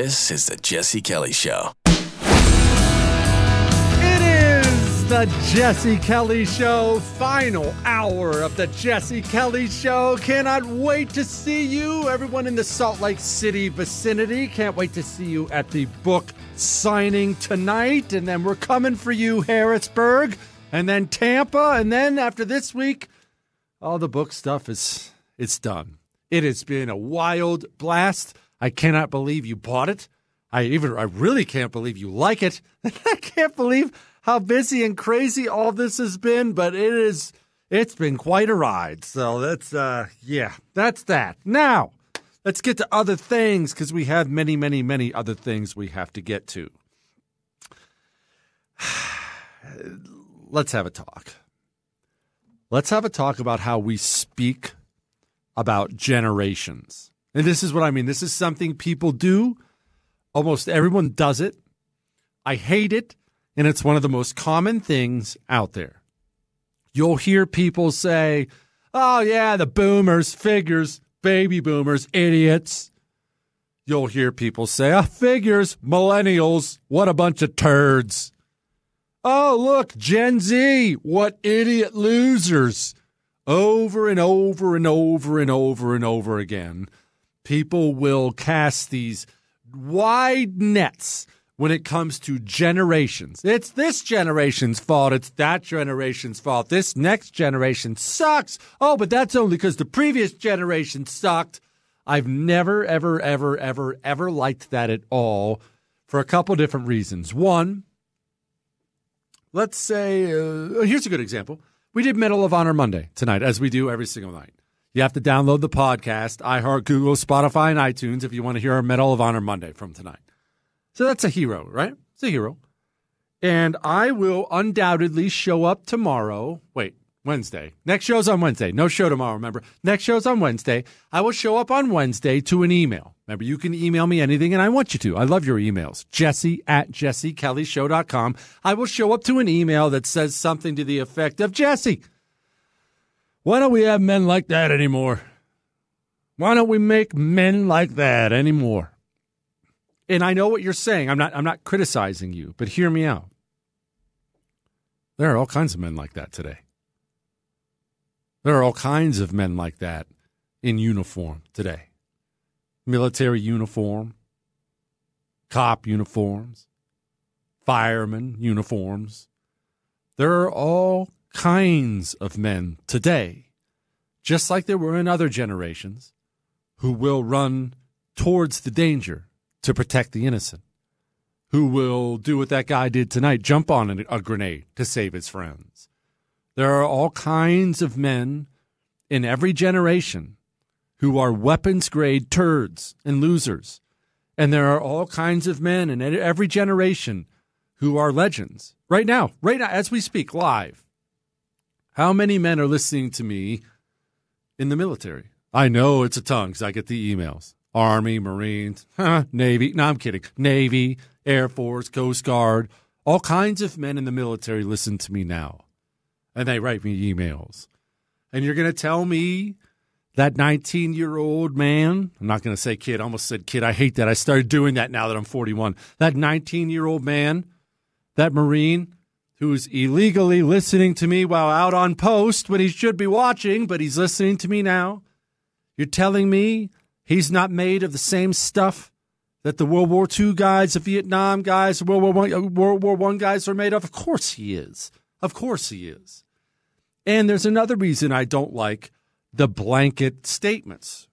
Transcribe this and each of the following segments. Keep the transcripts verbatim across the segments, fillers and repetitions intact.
This is the Jesse Kelly Show. It is the Jesse Kelly Show, final hour of the Jesse Kelly Show. Cannot wait to see you, everyone in the Salt Lake City vicinity. Can't wait to see you at the book signing tonight. And then we're coming for you, Harrisburg, and then Tampa. And then after this week, all the book stuff is it's done. It has been a wild blast. I cannot believe you bought it. I even, I really can't believe you like it. I can't believe how busy and crazy all this has been, but it is, it's been quite a ride. So that's, uh, yeah, that's that. Now, let's get to other things because we have many, many, many other things we have to get to. Let's have a talk. Let's have a talk about how we speak about generations. And this is what I mean. This is something people do. Almost everyone does it. I hate it, and it's one of the most common things out there. You'll hear people say, oh, yeah, the boomers, figures, baby boomers, idiots. You'll hear people say, oh, figures, millennials, what a bunch of turds. Oh, look, Gen Z, what idiot losers. Over and over and over and over and over again. People will cast these wide nets when it comes to generations. It's this generation's fault. It's that generation's fault. This next generation sucks. Oh, but that's only because the previous generation sucked. I've never, ever, ever, ever, ever liked that at all for a couple different reasons. One, let's say, uh, here's a good example. We did Medal of Honor Monday tonight, as we do every single night. You have to download the podcast, iHeart, Google, Spotify, and iTunes if you want to hear our Medal of Honor Monday from tonight. So that's a hero, right? It's a hero. And I will undoubtedly show up tomorrow. Wait, Wednesday. Next show's on Wednesday. No show tomorrow, remember. Next show's on Wednesday. I will show up on Wednesday to an email. Remember, you can email me anything, and I want you to. I love your emails. Jesse at jesse kelly show dot com. I will show up to an email that says something to the effect of, Jesse, why don't we have men like that anymore? Why don't we make men like that anymore? And I know what you're saying. I'm not I'm not criticizing you, but hear me out. There are all kinds of men like that today. There are all kinds of men like that in uniform today. Military uniform, cop uniforms, fireman uniforms. There are all kinds of men today, just like there were in other generations, who will run towards the danger to protect the innocent, who will do what that guy did tonight, jump on a grenade to save his friends. There are all kinds of men in every generation who are weapons-grade turds and losers, and there are all kinds of men in every generation who are legends. Right now, right now, as we speak, live. How many men are listening to me in the military? I know it's a tongue because I get the emails. Army, Marines, huh, Navy. No, I'm kidding. Navy, Air Force, Coast Guard. All kinds of men in the military listen to me now. And they write me emails. And you're going to tell me that nineteen-year-old man, I'm not going to say kid, I almost said kid. I hate that. I started doing that now that I'm forty-one. That nineteen-year-old man, that Marine, who's illegally listening to me while out on post when he should be watching, but he's listening to me now. You're telling me he's not made of the same stuff that the World War Two guys, the Vietnam guys, the World War One, World War One guys are made of? Of course he is. Of course he is. And there's another reason I don't like the blanket statements.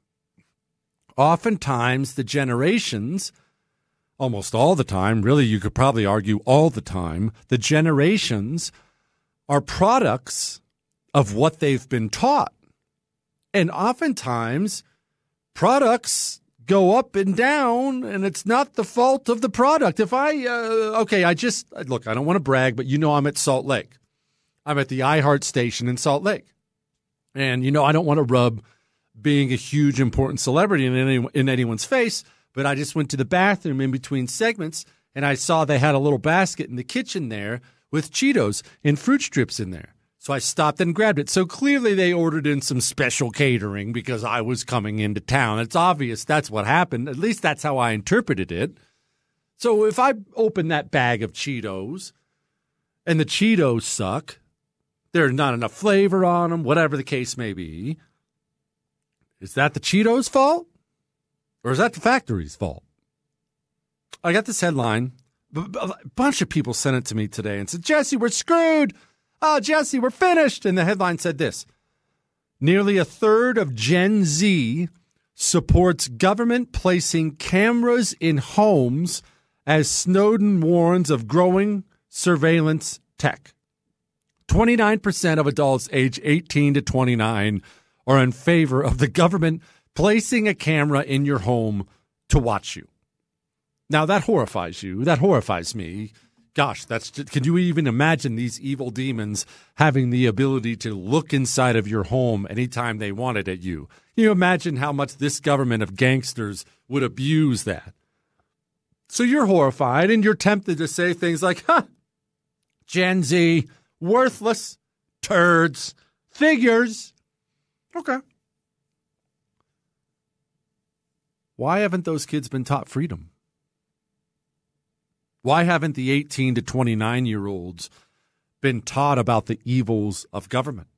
Oftentimes, the generations, almost all the time, really you could probably argue all the time, the generations are products of what they've been taught. And oftentimes, products go up and down, and it's not the fault of the product. If I, uh, okay, I just, look, I don't want to brag, but you know I'm at Salt Lake. I'm at the iHeart station in Salt Lake. And, you know, I don't want to rub being a huge, important celebrity in, any, in anyone's face, but I just went to the bathroom in between segments, and I saw they had a little basket in the kitchen there with Cheetos and fruit strips in there. So I stopped and grabbed it. So clearly they ordered in some special catering because I was coming into town. It's obvious that's what happened. At least that's how I interpreted it. So if I open that bag of Cheetos and the Cheetos suck, there's not enough flavor on them, whatever the case may be, is that the Cheetos' fault? Or is that the factory's fault? I got this headline. A bunch of people sent it to me today and said, Jesse, we're screwed. Oh, Jesse, we're finished. And the headline said this: nearly a third of Gen Z supports government placing cameras in homes as Snowden warns of growing surveillance tech. twenty-nine percent of adults age eighteen to twenty-nine are in favor of the government placing a camera in your home to watch you. Now, that horrifies you. That horrifies me. Gosh, that's just, can you even imagine these evil demons having the ability to look inside of your home anytime they wanted at you? Can you imagine how much this government of gangsters would abuse that? So you're horrified and you're tempted to say things like, huh, Gen Z, worthless, turds, figures. Okay. Why haven't those kids been taught freedom? Why haven't the eighteen to twenty-nine-year-olds been taught about the evils of government?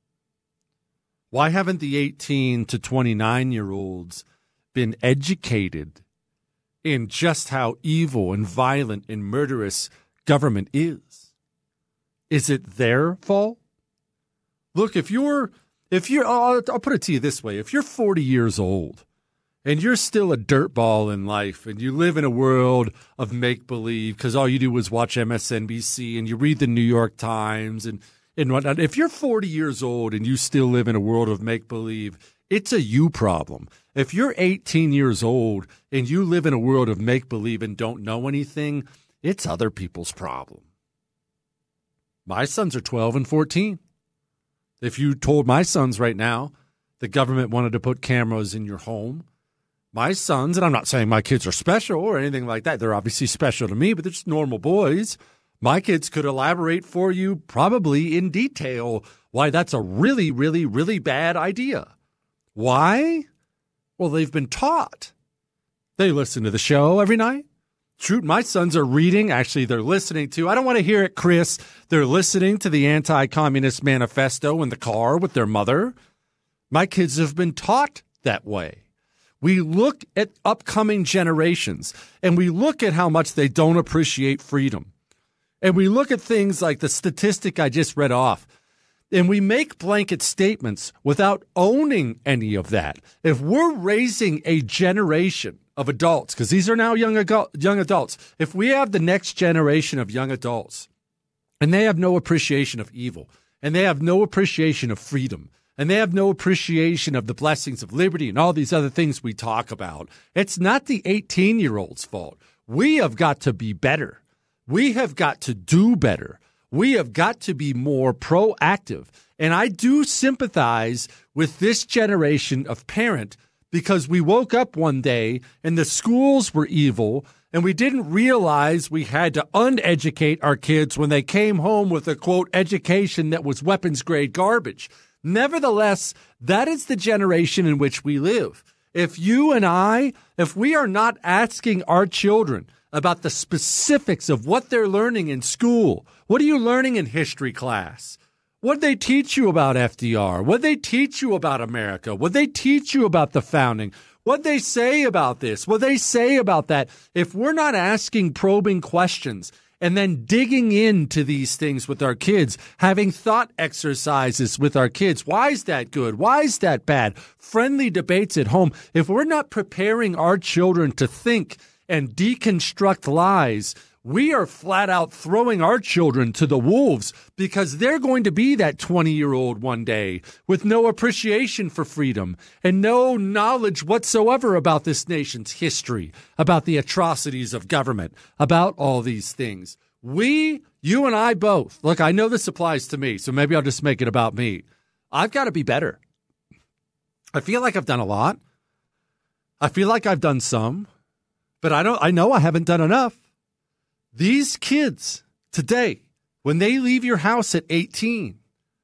Why haven't the eighteen to twenty-nine-year-olds been educated in just how evil and violent and murderous government is? Is it their fault? Look, if you're, if you're, I'll, I'll put it to you this way. If you're forty years old and you're still a dirtball in life and you live in a world of make-believe because all you do is watch M S N B C and you read the New York Times and, and whatnot. If you're forty years old and you still live in a world of make-believe, it's a you problem. If you're eighteen years old and you live in a world of make-believe and don't know anything, it's other people's problem. My sons are twelve and fourteen. If you told my sons right now the government wanted to put cameras in your home, my sons, and I'm not saying my kids are special or anything like that. They're obviously special to me, but they're just normal boys. My kids could elaborate for you probably in detail why that's a really, really, really bad idea. Why? Well, they've been taught. They listen to the show every night. Shoot, my sons are reading. Actually, they're listening to. I don't want to hear it, Chris. They're listening to the Anti-Communist Manifesto in the car with their mother. My kids have been taught that way. We look at upcoming generations, and we look at how much they don't appreciate freedom. And we look at things like the statistic I just read off, and we make blanket statements without owning any of that. If we're raising a generation of adults, because these are now young, adult, young adults, if we have the next generation of young adults, and they have no appreciation of evil, and they have no appreciation of freedom, and they have no appreciation of the blessings of liberty and all these other things we talk about, it's not the eighteen-year-old's fault. We have got to be better. We have got to do better. We have got to be more proactive. And I do sympathize with this generation of parent because we woke up one day and the schools were evil and we didn't realize we had to uneducate our kids when they came home with a, quote, education that was weapons-grade garbage. Nevertheless, that is the generation in which we live. If you and I, if we are not asking our children about the specifics of what they're learning in school, what are you learning in history class? What did they teach you about F D R? What did they teach you about America? What did they teach you about the founding? What did they say about this? What did they say about that? If we're not asking probing questions and then digging into these things with our kids, having thought exercises with our kids. Why is that good? Why is that bad? Friendly debates at home. If we're not preparing our children to think and deconstruct lies, we are flat out throwing our children to the wolves because they're going to be that twenty-year-old one day with no appreciation for freedom and no knowledge whatsoever about this nation's history, about the atrocities of government, about all these things. We, you and I both, look, I know this applies to me, so maybe I'll just make it about me. I've got to be better. I feel like I've done a lot. I feel like I've done some, but I don't, I know I haven't done enough. These kids today, when they leave your house at eighteen,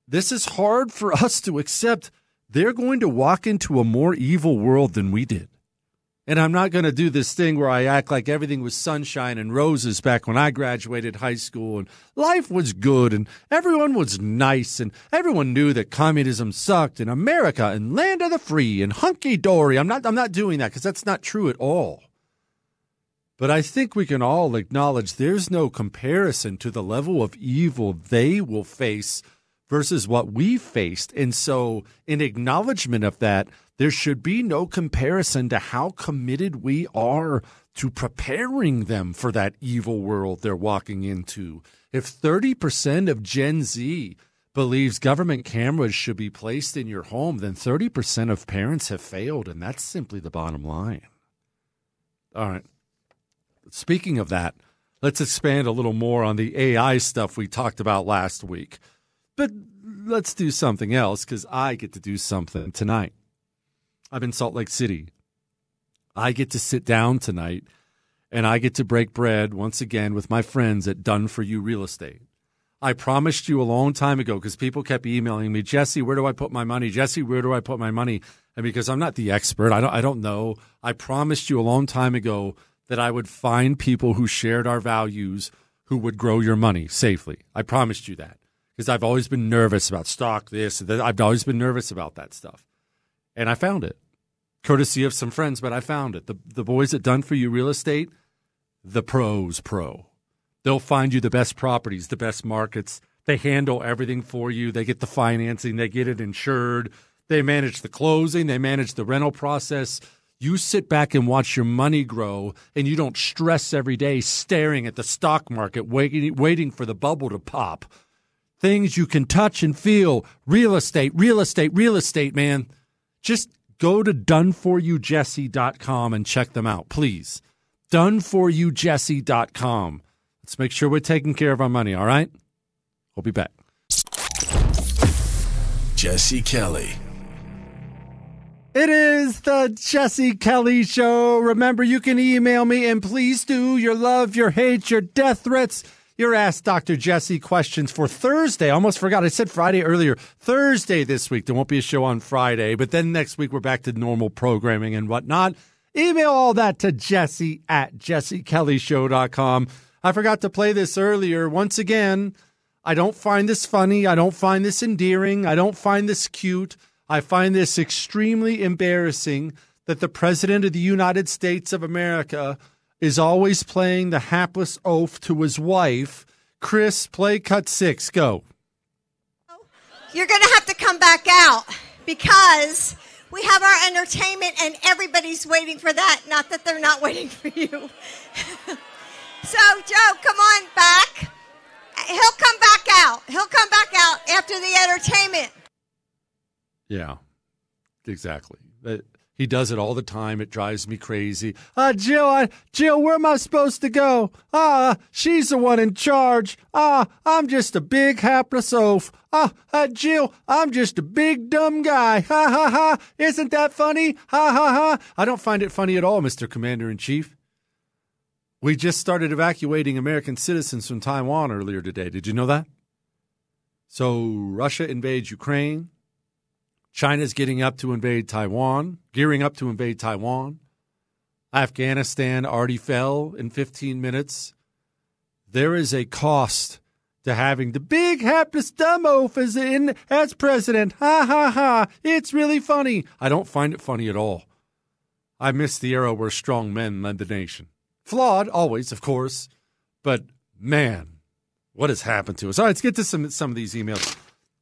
this is hard for us to accept. They're going to walk into a more evil world than we did. And I'm not going to do this thing where I act like everything was sunshine and roses back when I graduated high school and life was good and everyone was nice and everyone knew that communism sucked and America and land of the free and hunky-dory. I'm not, I'm not doing that because that's not true at all. But I think we can all acknowledge there's no comparison to the level of evil they will face versus what we faced. And so in acknowledgement of that, there should be no comparison to how committed we are to preparing them for that evil world they're walking into. If thirty percent of Gen Z believes government cameras should be placed in your home, then thirty percent of parents have failed, and that's simply the bottom line. All right. Speaking of that, let's expand a little more on the A I stuff we talked about last week. But let's do something else because I get to do something tonight. I'm in Salt Lake City. I get to sit down tonight, and I get to break bread once again with my friends at Done For You Real Estate. I promised you a long time ago because people kept emailing me, Jesse, where do I put my money? Jesse, where do I put my money? And because I'm not the expert, I don't, I don't know. I promised you a long time ago that I would find people who shared our values who would grow your money safely. I promised you that because I've always been nervous about stock, this, that. I've always been nervous about that stuff. And I found it. Courtesy of some friends, but I found it. The the boys at Done For You Real Estate, the pros pro. They'll find you the best properties, the best markets. They handle everything for you. They get the financing. They get it insured. They manage the closing. They manage the rental process. You sit back and watch your money grow, and you don't stress every day staring at the stock market, waiting, waiting for the bubble to pop. Things you can touch and feel. Real estate, real estate, real estate, man. Just go to done for you jesse dot com and check them out, please. done for you jesse dot com. Let's make sure we're taking care of our money, all right? We'll be back. Jesse Kelly. It is the Jesse Kelly Show. Remember, you can email me, and please do, your love, your hate, your death threats, your Ask Doctor Jesse questions for Thursday. I almost forgot. I said Friday earlier. Thursday this week. There won't be a show on Friday, but then next week we're back to normal programming and whatnot. Email all that to Jesse at jesse kelly show dot com. I forgot to play this earlier. Once again, I don't find this funny. I don't find this endearing. I don't find this cute. I find this extremely embarrassing that the President of the United States of America is always playing the hapless oaf to his wife. Chris, play cut six. Go. You're going to have to come back out because we have our entertainment and everybody's waiting for that. Not that they're not waiting for you. So, Joe, come on back. He'll come back out. He'll come back out after the entertainment. Yeah, exactly. He does it all the time. It drives me crazy. Ah, uh, Jill, I, Jill, where am I supposed to go? Ah, she's the one in charge. Ah, I'm just a big hapless oaf. Ah, uh, Jill, I'm just a big dumb guy. Ha, ha, ha. Isn't that funny? Ha, ha, ha. I don't find it funny at all, Mister Commander-in-Chief. We just started evacuating American citizens from Taiwan earlier today. Did you know that? So Russia invades Ukraine. China's getting up to invade Taiwan, gearing up to invade Taiwan. Afghanistan already fell in fifteen minutes. There is a cost to having the big hapless dumb oaf as, in, as president. Ha, ha, ha. It's really funny. I don't find it funny at all. I miss the era where strong men led the nation. Flawed, always, of course. But, man, what has happened to us? All right, let's get to some, some of these emails.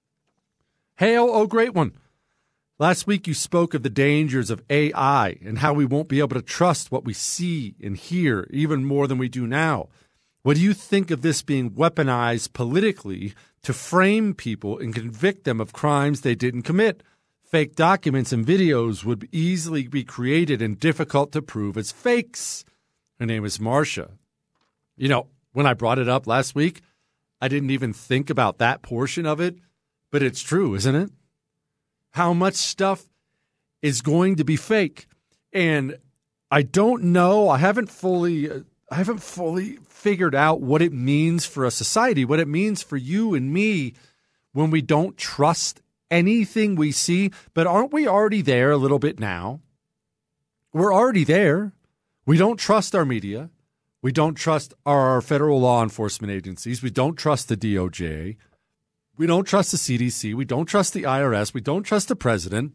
Hail, oh, great one. Last week you spoke of the dangers of A I and how we won't be able to trust what we see and hear even more than we do now. What do you think of this being weaponized politically to frame people and convict them of crimes they didn't commit? Fake documents and videos would easily be created and difficult to prove as fakes. Her name is Marcia. You know, when I brought it up last week, I didn't even think about that portion of it, but it's true, isn't it? How much stuff is going to be fake. And I don't know, I haven't fully I haven't fully figured out what it means for a society, what it means for you and me when we don't trust anything we see. But aren't we already there a little bit now? We're already there. We don't trust our media. We don't trust our federal law enforcement agencies. We don't trust the D O J. We don't trust the C D C. We don't trust the I R S. We don't trust the president.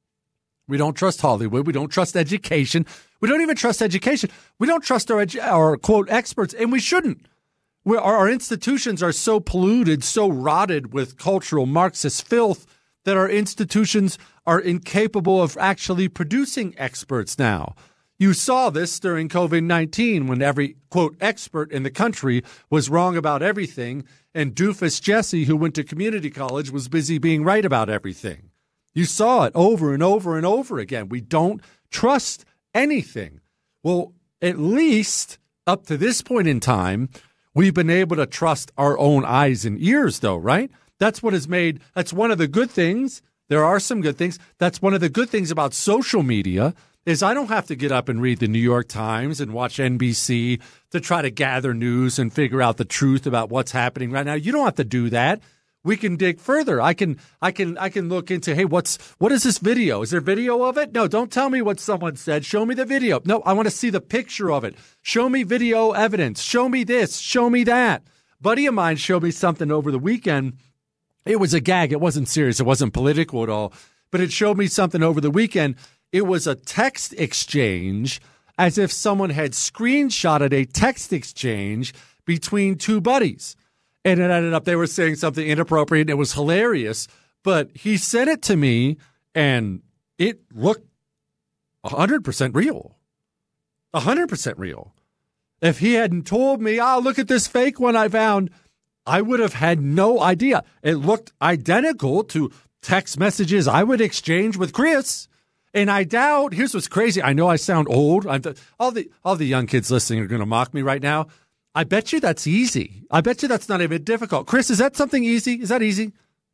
We don't trust Hollywood. We don't trust education. We don't even trust education. We don't trust our, edu- our quote, experts, and we shouldn't. We're, our, our institutions are so polluted, so rotted with cultural Marxist filth that our institutions are incapable of actually producing experts now. You saw this during COVID nineteen when every, quote, expert in the country was wrong about everything, and doofus Jesse, who went to community college, was busy being right about everything. You saw it over and over and over again. We don't trust anything. Well, at least up to this point in time, we've been able to trust our own eyes and ears, though, right? That's what has made, that's one of the good things. There are some good things. That's one of the good things about social media is I don't have to get up and read the New York Times and watch N B C to try to gather news and figure out the truth about what's happening right now. You don't have to do that. We can dig further. I can, I can, I can look into, hey, what's, what is this video? Is there video of it? No, don't tell me what someone said. Show me the video. No, I want to see the picture of it. Show me video evidence. Show me this. Show me that. Buddy of mine showed me something over the weekend. It was a gag. It wasn't serious. It wasn't political at all, but it showed me something over the weekend. It was a text exchange as if someone had screenshotted a text exchange between two buddies. And it ended up, they were saying something inappropriate, and it was hilarious. But he sent it to me, and it looked one hundred percent real. one hundred percent real. If he hadn't told me, oh, look at this fake one I found, I would have had no idea. It looked identical to text messages I would exchange with Chris. And I doubt, here's what's crazy. I know I sound old. I'm th- all the all the young kids listening are going to mock me right now. I bet you that's easy. I bet you that's not even difficult. Chris, is that something easy? Is that easy?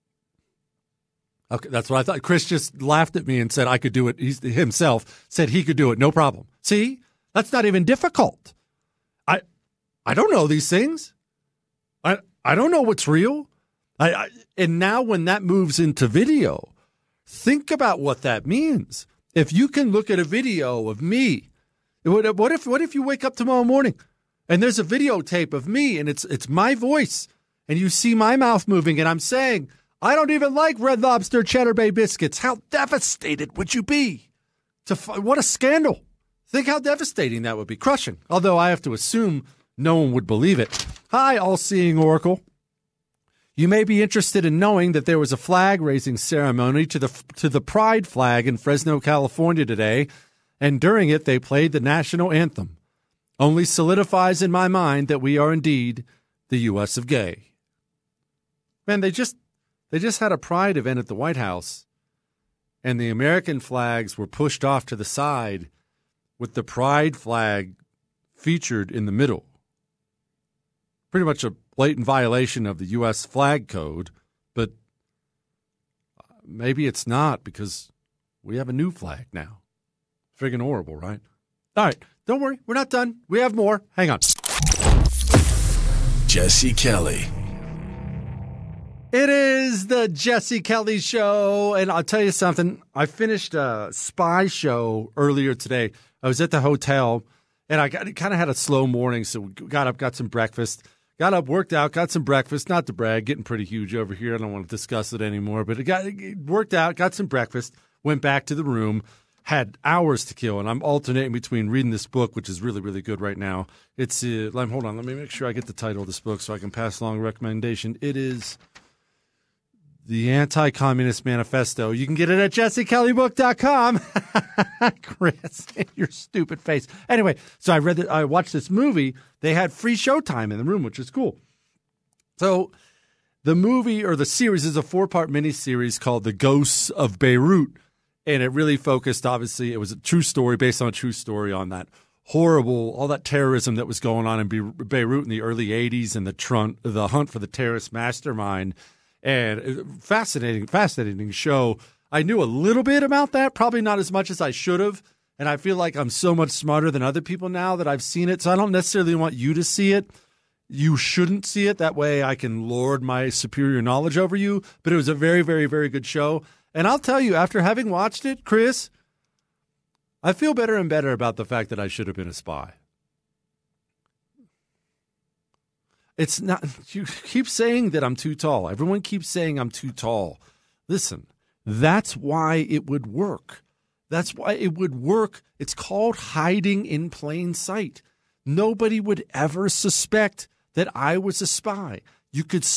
Okay, that's what I thought. Chris just laughed at me and said I could do it. He himself said he could do it. No problem. See, that's not even difficult. I I don't know these things. I I don't know what's real. I, I and now when that moves into video, think about what that means. If you can look at a video of me, what if what if you wake up tomorrow morning and there's a videotape of me and it's it's my voice and you see my mouth moving and I'm saying, I don't even like Red Lobster Cheddar Bay biscuits. How devastated would you be? To what a scandal. Think how devastating that would be. Crushing. Although I have to assume no one would believe it. Hi, all-seeing Oracle. You may be interested in knowing that there was a flag-raising ceremony to the to the Pride flag in Fresno, California today, and during it they played the national anthem. Only solidifies in my mind that we are indeed the U S of gay. Man, they just they just had a Pride event at the White House, and the American flags were pushed off to the side with the Pride flag featured in the middle. Pretty much a blatant violation of the U S flag code, but maybe it's not because we have a new flag now. Friggin' horrible, right? All right, don't worry. We're not done. We have more. Hang on. Jesse Kelly. It is the Jesse Kelly Show, and I'll tell you something. I finished a spy show earlier today. I was at the hotel, and I got, kind of had a slow morning, so we got up, got some breakfast. Got up, worked out, got some breakfast. Not to brag, getting pretty huge over here. I don't want to discuss it anymore, but it got it worked out, got some breakfast, went back to the room, had hours to kill, and I'm alternating between reading this book, which is really, really good right now. It's uh, hold on, let me make sure I get the title of this book so I can pass along a recommendation. It is The Anti-Communist Manifesto. You can get it at jesse kelly book dot com. Chris, your stupid face. Anyway, so I read that I watched this movie. They had free showtime in the room, which is cool. So the movie or the series is a four-part miniseries called The Ghosts of Beirut. And it really focused, obviously, it was a true story based on a true story on that horrible, all that terrorism that was going on in Beirut in the early eighties and the, trun- the hunt for the terrorist mastermind. And fascinating, fascinating show. I knew a little bit about that, probably not as much as I should have. And I feel like I'm so much smarter than other people now that I've seen it. So I don't necessarily want you to see it. You shouldn't see it. That way I can lord my superior knowledge over you. But it was a very, very, very good show. And I'll tell you, after having watched it, Chris, I feel better and better about the fact that I should have been a spy. It's not, you keep saying that I'm too tall. Everyone keeps saying I'm too tall. Listen, that's why it would work. That's why it would work. It's called hiding in plain sight. Nobody would ever suspect that I was a spy. You could.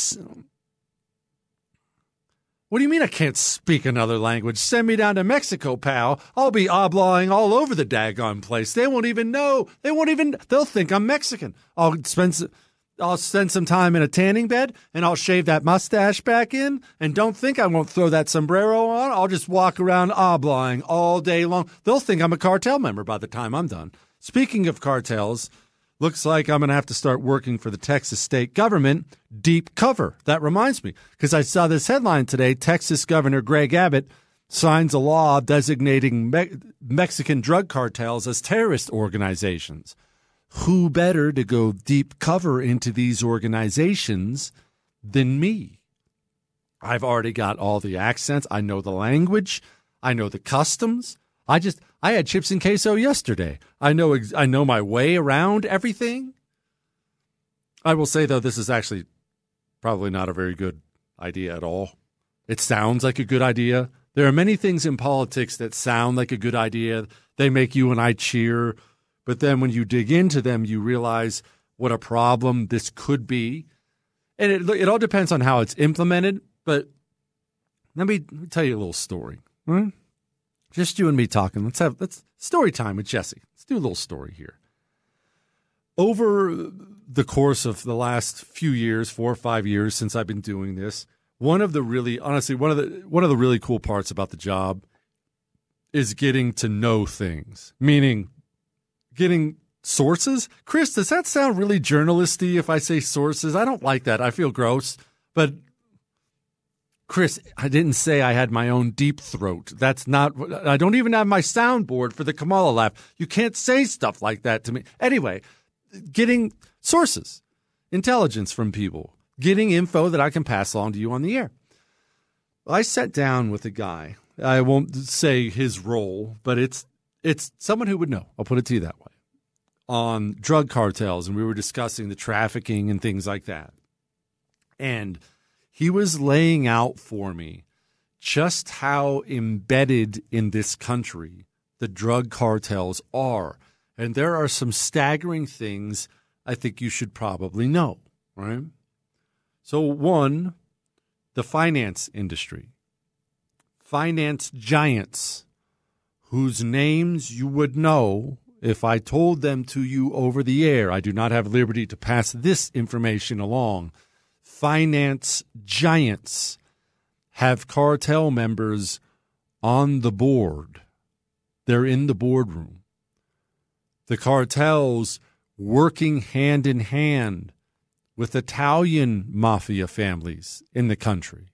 What do you mean I can't speak another language? Send me down to Mexico, pal. I'll be oblawing all over the daggone place. They won't even know. They won't even. They'll think I'm Mexican. I'll spend. I'll spend some time in a tanning bed, and I'll shave that mustache back in, and don't think I won't throw that sombrero on. I'll just walk around oblawing all day long. They'll think I'm a cartel member by the time I'm done. Speaking of cartels, looks like I'm going to have to start working for the Texas state government, deep cover. That reminds me, because I saw this headline today, Texas Governor Greg Abbott signs a law designating Me- Mexican drug cartels as terrorist organizations. Who better to go deep cover into these organizations than me? I've already got all the accents. I know the language. I know the customs. I just I had chips and queso yesterday. I know ex- I know my way around everything. I will say, though, this is actually probably not a very good idea at all. It sounds like a good idea. There are many things in politics that sound like a good idea. They make you and I cheer. But then when you dig into them, you realize what a problem this could be. And it, it all depends on how it's implemented. But let me, let me tell you a little story. Right? Just you and me talking. Let's have let's story time with Jesse. Let's do a little story here. Over the course of the last few years, four or five years since I've been doing this, one of the really, honestly, one of the one of the really cool parts about the job is getting to know things, meaning getting sources. Chris, does that sound really journalisty if I say sources? I don't like that. I feel gross. But Chris, I didn't say I had my own deep throat. That's not, I don't even have my soundboard for the Kamala laugh. You can't say stuff like that to me. Anyway, getting sources, intelligence from people, getting info that I can pass along to you on the air. I sat down with a guy. I won't say his role, but it's it's someone who would know. I'll put it to you that way. On drug cartels, and we were discussing the trafficking and things like that. And he was laying out for me just how embedded in this country the drug cartels are. And there are some staggering things I think you should probably know, right? So one, the finance industry. Finance giants whose names you would know if I told them to you over the air. I do not have liberty to pass this information along. Finance giants have cartel members on the board. They're in the boardroom. The cartels working hand in hand with Italian mafia families in the country.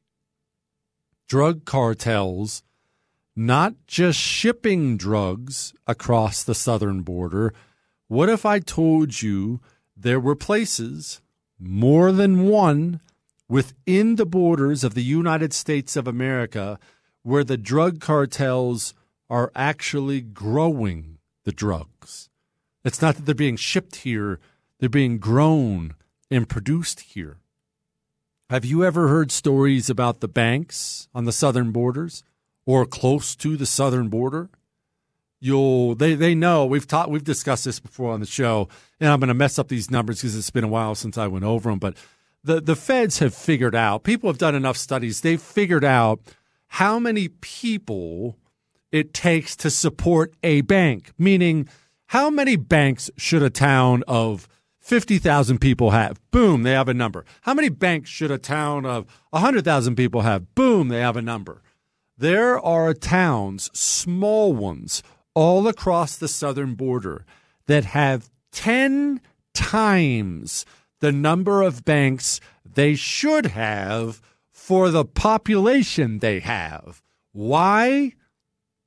Drug cartels not just shipping drugs across the southern border. What if I told you there were places, more than one, within the borders of the United States of America where the drug cartels are actually growing the drugs? It's not that they're being shipped here, they're being grown and produced here. Have you ever heard stories about the banks on the southern borders or close to the southern border? You'll they they know we've taught we've discussed this before on the show, and I'm going to mess up these numbers because it's been a while since I went over them. But the the feds have figured out. People have done enough studies. They've figured out how many people it takes to support a bank. Meaning, how many banks should a town of fifty thousand people have? Boom, they have a number. How many banks should a town of one hundred thousand people have? Boom, they have a number. There are towns, small ones, all across the southern border that have ten times the number of banks they should have for the population they have. Why?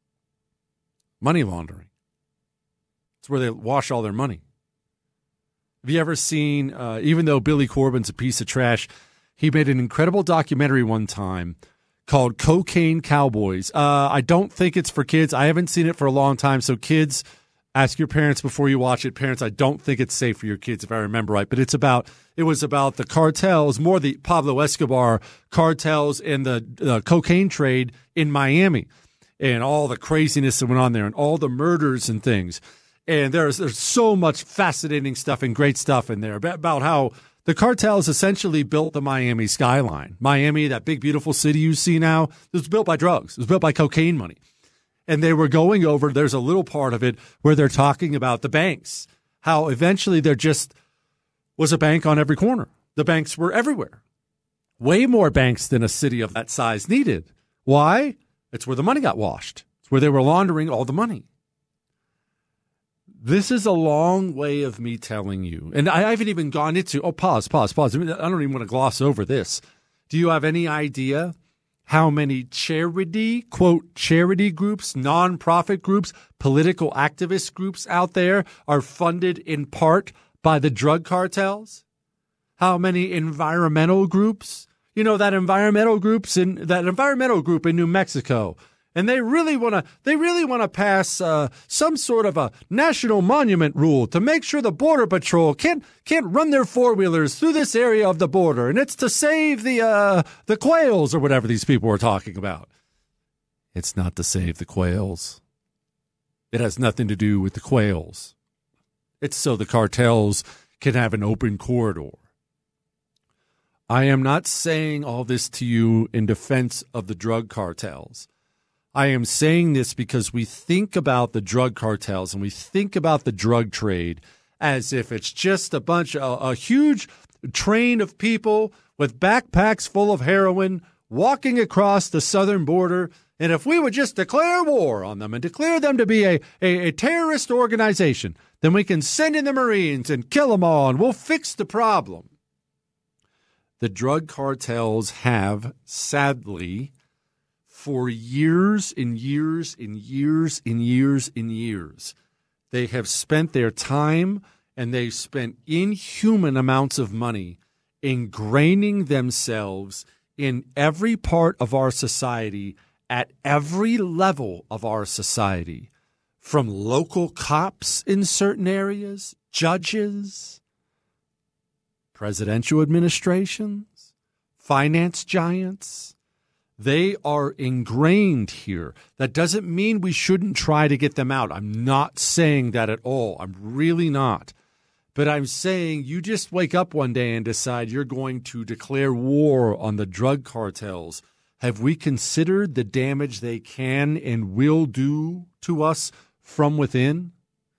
Money laundering. It's where they wash all their money. Have you ever seen, uh, even though Billy Corbin's a piece of trash, he made an incredible documentary one time called Cocaine Cowboys. Uh, I don't think it's for kids. I haven't seen it for a long time. So kids, ask your parents before you watch it. Parents, I don't think it's safe for your kids, if I remember right. But it's about, it was about the cartels, more the Pablo Escobar cartels and the uh, cocaine trade in Miami and all the craziness that went on there and all the murders and things. And there's there's so much fascinating stuff and great stuff in there about how the cartels essentially built the Miami skyline. Miami, that big, beautiful city you see now, it was built by drugs. It was built by cocaine money. And they were going over, there's a little part of it where they're talking about the banks, how eventually there just was a bank on every corner. The banks were everywhere. Way more banks than a city of that size needed. Why? It's where the money got washed. It's where they were laundering all the money. This is a long way of me telling you, and I haven't even gone into, oh, pause, pause, pause. I don't even want to gloss over this. Do you have any idea how many charity, quote, charity groups, nonprofit groups, political activist groups out there are funded in part by the drug cartels? How many environmental groups? You know, that environmental groups in that environmental group in New Mexico. And they really want to they really want to pass uh, some sort of a national monument rule to make sure the Border Patrol can't can't run their four-wheelers through this area of the border. And it's to save the uh, the quails or whatever these people are talking about. It's not to save the quails. It has nothing to do with the quails. It's so the cartels can have an open corridor. I am not saying all this to you in defense of the drug cartels. I am saying this because we think about the drug cartels and we think about the drug trade as if it's just a bunch of a huge train of people with backpacks full of heroin walking across the southern border. And if we would just declare war on them and declare them to be a, a, a terrorist organization, then we can send in the Marines and kill them all and we'll fix the problem. The drug cartels have, sadly, for years and years and years and years and years, they have spent their time and they've spent inhuman amounts of money ingraining themselves in every part of our society, at every level of our society, from local cops in certain areas, judges, presidential administrations, finance giants. They are ingrained here. That doesn't mean we shouldn't try to get them out. I'm not saying that at all. I'm really not. But I'm saying you just wake up one day and decide you're going to declare war on the drug cartels. Have we considered the damage they can and will do to us from within?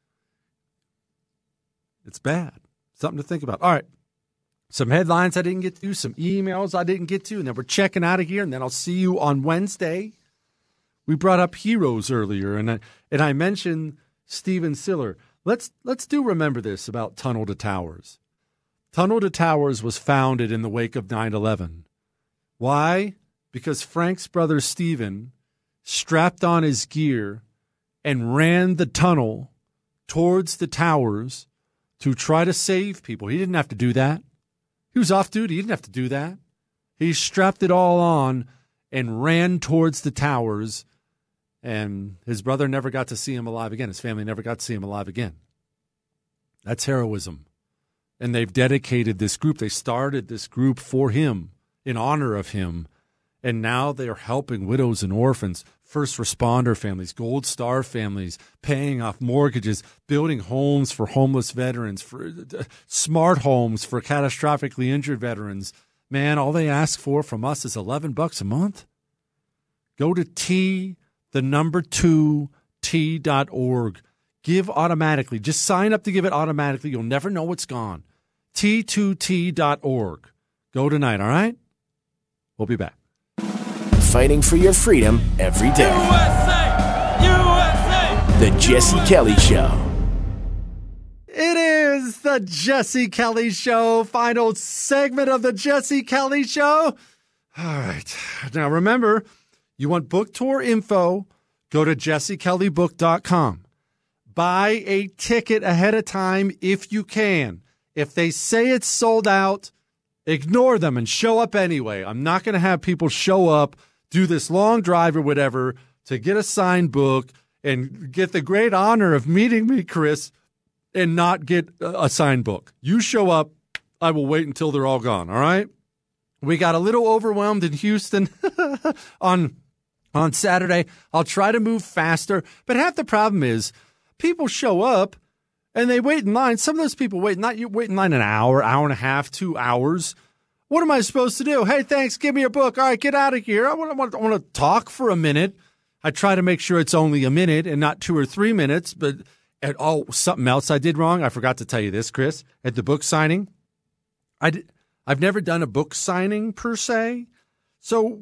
It's bad. Something to think about. All right. Some headlines I didn't get to, some emails I didn't get to, and then we're checking out of here, and then I'll see you on Wednesday. We brought up heroes earlier, and I, and I mentioned Steven Siller. Let's let's do remember this about Tunnel to Towers. Tunnel to Towers was founded in the wake of nine eleven. Why? Because Frank's brother Steven strapped on his gear and ran the tunnel towards the towers to try to save people. He didn't have to do that. He was off duty. He didn't have to do that. He strapped it all on and ran towards the towers, and his brother never got to see him alive again. His family never got to see him alive again. That's heroism. And they've dedicated this group. They started this group for him, in honor of him, and now they are helping widows and orphans, first responder families, Gold Star families, paying off mortgages, building homes for homeless veterans, for uh, smart homes for catastrophically injured veterans. Man, all they ask for from us is eleven bucks a month. Go to T, the number two, T dot org. Give automatically. Just sign up to give it automatically. You'll never know what's gone. T two T dot org. Go tonight, all right? We'll be back. Fighting for your freedom every day. U S A! U S A! The Jesse Kelly Show. It is the Jesse Kelly Show, final segment of the Jesse Kelly Show. All right. Now, remember, you want book tour info, go to jesse kelly book dot com. Buy a ticket ahead of time if you can. If they say it's sold out, ignore them and show up anyway. I'm not going to have people show up, do this long drive or whatever to get a signed book and get the great honor of meeting me, Chris, and not get a signed book. You show up, I will wait until they're all gone, all right? We got a little overwhelmed in Houston on on Saturday. I'll try to move faster, but half the problem is people show up and they wait in line. Some of those people wait, not you wait in line an hour, hour and a half, two hours. What am I supposed to do? Hey, thanks, give me your book. All right, get out of here. I want, I want, I want to talk for a minute. I try to make sure it's only a minute and not two or three minutes, but at, oh, something else I did wrong. I forgot to tell you this, Chris. At the book signing, I did, I've never done a book signing per se, so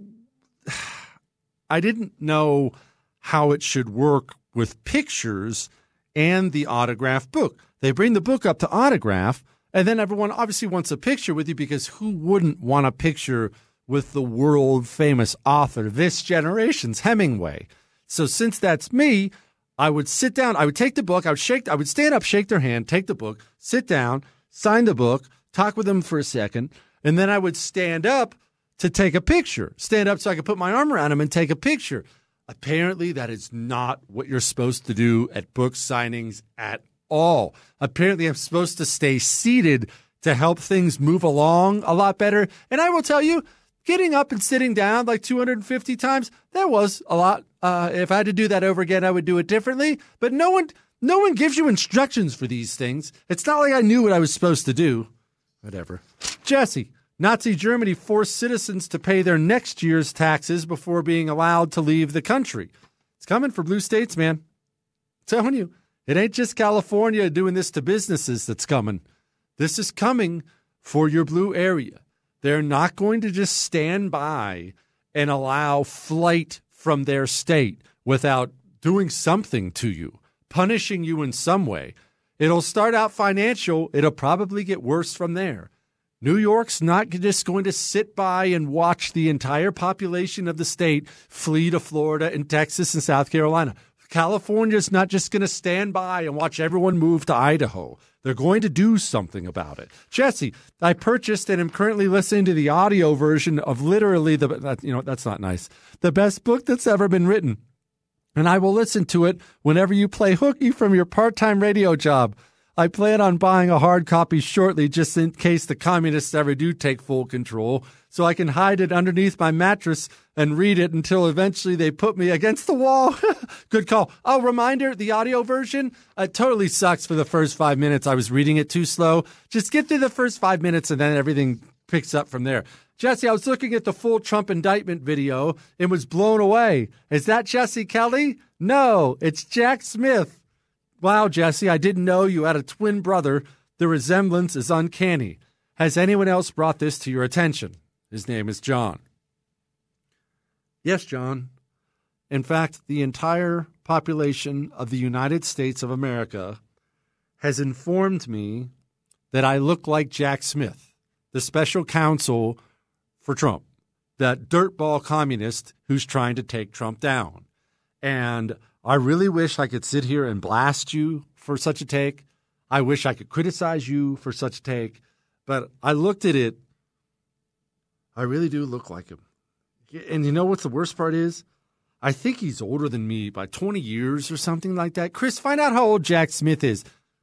I didn't know how it should work with pictures and the autograph book. They bring the book up to autograph, and then everyone obviously wants a picture with you because who wouldn't want a picture with the world-famous author, this generation's Hemingway? So since that's me, I would sit down, I would take the book, I would shake, I would stand up, shake their hand, take the book, sit down, sign the book, talk with them for a second, and then I would stand up to take a picture. Stand up so I could put my arm around him and take a picture. Apparently, that is not what you're supposed to do at book signings at all. Apparently, I'm supposed to stay seated to help things move along a lot better. And I will tell you, getting up and sitting down like two hundred fifty times, that was a lot. Uh, if I had to do that over again, I would do it differently. But no one, no one gives you instructions for these things. It's not like I knew what I was supposed to do. Whatever. Jesse, Nazi Germany forced citizens to pay their next year's taxes before being allowed to leave the country. It's coming for blue states, man. I'm telling you, it ain't just California doing this to businesses that's coming. This is coming for your blue area. They're not going to just stand by and allow flight from their state without doing something to you, punishing you in some way. It'll start out financial. It'll probably get worse from there. New York's not just going to sit by and watch the entire population of the state flee to Florida and Texas and South Carolina. California's not just going to stand by and watch everyone move to Idaho. They're going to do something about it. Jesse, I purchased and am currently listening to the audio version of literally the, that, you know, that's not nice, the best book that's ever been written. And I will listen to it whenever you play hooky from your part-time radio job. I plan on buying a hard copy shortly just in case the communists ever do take full control, so I can hide it underneath my mattress and read it until eventually they put me against the wall. Good call. Oh, reminder, the audio version, it totally sucks for the first five minutes. I was reading it too slow. Just get through the first five minutes and then everything picks up from there. Jesse, I was looking at the full Trump indictment video and was blown away. Is that Jesse Kelly? No, it's Jack Smith. Wow, Jesse, I didn't know you had a twin brother. The resemblance is uncanny. Has anyone else brought this to your attention? His name is John. Yes, John. In fact, the entire population of the United States of America has informed me that I look like Jack Smith, the special counsel for Trump, that dirtball communist who's trying to take Trump down. And I really wish I could sit here and blast you for such a take. I wish I could criticize you for such a take. But I looked at it. I really do look like him. And you know what's the worst part is? I think he's older than me by twenty years or something like that. Chris, find out how old Jack Smith is.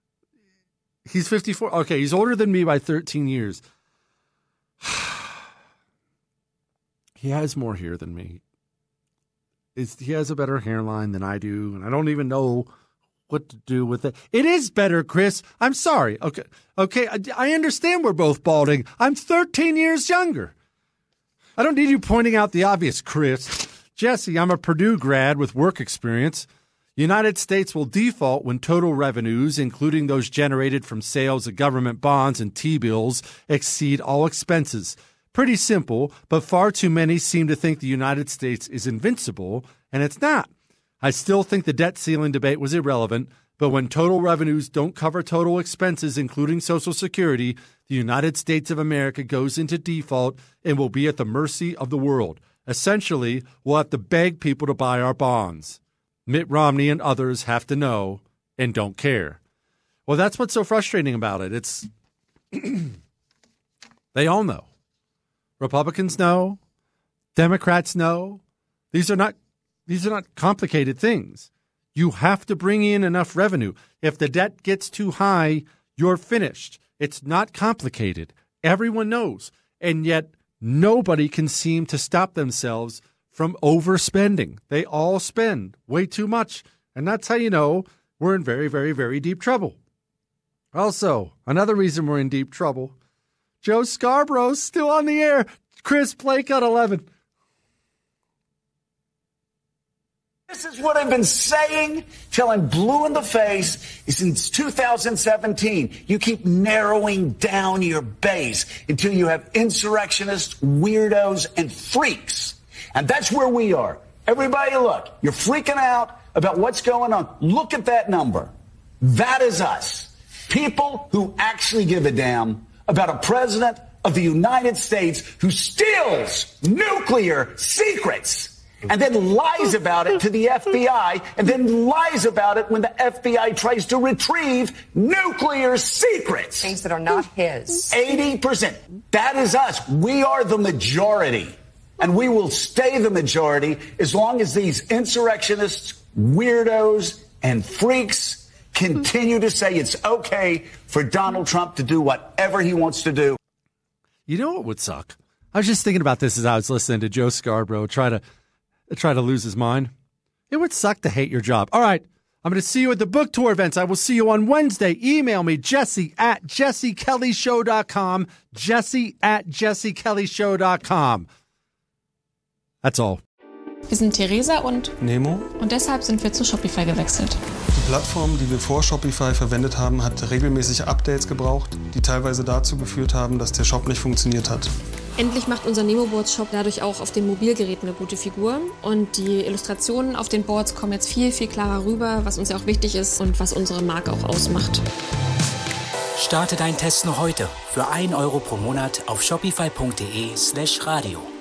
He's fifty-four. Okay, he's older than me by thirteen years. He has more hair than me. It's, he has a better hairline than I do, and I don't even know what to do with it. It is better, Chris. I'm sorry. Okay, okay. I, I understand we're both balding. I'm thirteen years younger. I don't need you pointing out the obvious, Chris. Jesse, I'm a Purdue grad with work experience. United States will default when total revenues, including those generated from sales of government bonds and T-bills, exceed all expenses. Pretty simple, but far too many seem to think the United States is invincible, and it's not. I still think the debt ceiling debate was irrelevant, but when total revenues don't cover total expenses, including Social Security, the United States of America goes into default and will be at the mercy of the world. Essentially, we'll have to beg people to buy our bonds. Mitt Romney and others have to know and don't care. Well, that's what's so frustrating about it. It's They all know. Republicans know. Democrats know. These are not these are not complicated things. You have to bring in enough revenue. If the debt gets too high, you're finished. It's not complicated. Everyone knows. And yet nobody can seem to stop themselves from overspending. They all spend way too much. And that's how you know we're in very, very, very deep trouble. Also, another reason we're in deep trouble, Joe Scarborough's still on the air. Chris, Blake on eleven. This is what I've been saying till I'm blue in the face since two thousand seventeen. You keep narrowing down your base until you have insurrectionists, weirdos, and freaks. And that's where we are. Everybody look, you're freaking out about what's going on. Look at that number. That is us. People who actually give a damn about a president of the United States who steals nuclear secrets and then lies about it to the F B I, and then lies about it when the F B I tries to retrieve nuclear secrets. Things that are not his. eighty percent. That is us. We are the majority. And we will stay the majority as long as these insurrectionists, weirdos, and freaks continue to say it's okay for Donald Trump to do whatever he wants to do. You know what would suck? I was just thinking about this as I was listening to Joe Scarborough try to try to lose his mind. It would suck to hate your job. All right, I'm going to see you at the book tour events. I will see you on Wednesday. Email me, Jesse at jesse kelly show dot com, Jesse at jesse kelly show dot com. That's all. Wir sind Theresa und Nemo. Und deshalb sind wir zu Shopify gewechselt. Die Plattform, die wir vor Shopify verwendet haben, hat regelmäßig Updates gebraucht, die teilweise dazu geführt haben, dass der Shop nicht funktioniert hat. Endlich macht unser Nemo-Boards-Shop dadurch auch auf den Mobilgeräten eine gute Figur. Und die Illustrationen auf den Boards kommen jetzt viel, viel klarer rüber, was uns ja auch wichtig ist und was unsere Marke auch ausmacht. Starte deinen Test noch heute für ein Euro pro Monat auf shopify punkt de slash radio.